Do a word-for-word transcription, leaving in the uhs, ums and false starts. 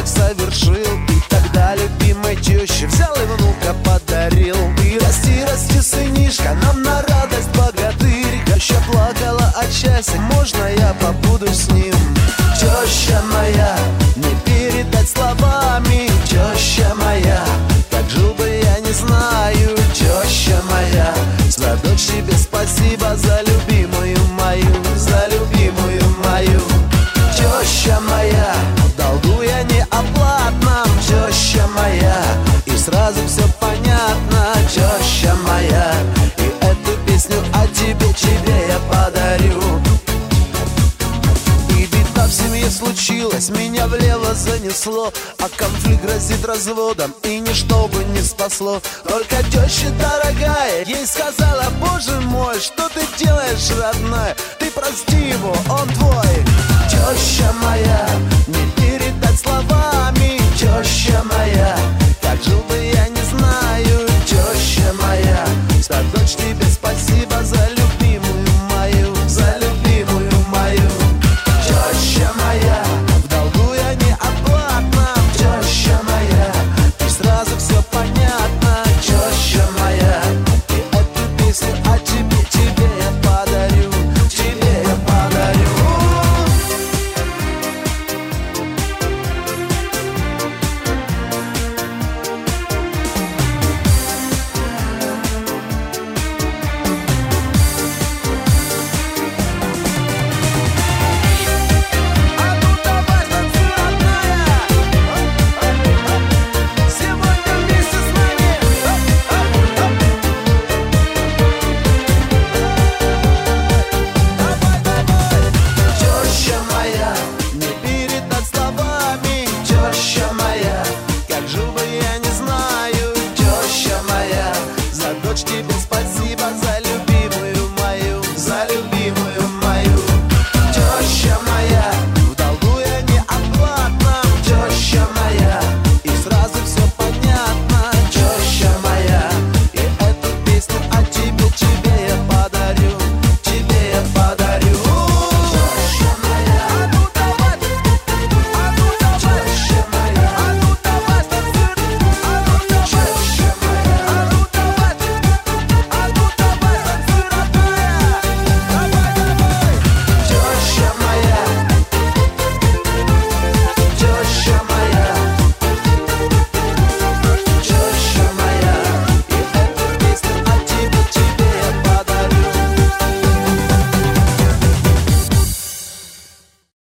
совершил. И тогда любимой теще взял и внука подарил. И расти, расти, сынишка, нам на радость богатырь. Теща плакала от счастья, можно я побуду с ним? Теща моя, не передать словами. Теща моя, как жил бы я не знаю. Теща моя, за дочь тебе спасибо, за любимую мою, за любимую мою. Теща моя, в долгу я не оплатном. Теща моя, и сразу все понятно. Теща моя, и эту песню о тебе, тебе я подарю. И беда в семье случилась, меня влево занесло, а конфликт грозит разводом, и ничто бы не спасло. Только теща дорогая ей сказала: боже мой, что ты делаешь, родная? Ты прости его, он твой.